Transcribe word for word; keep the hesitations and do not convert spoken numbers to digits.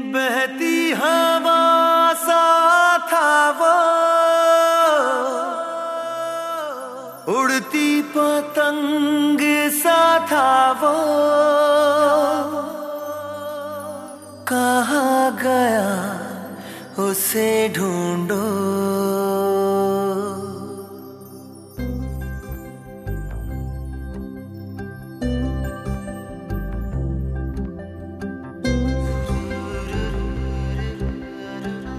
बहती हवा सा था वो, उड़ती पतंग सा था वो, कहाँ गया उसे ढूंढो।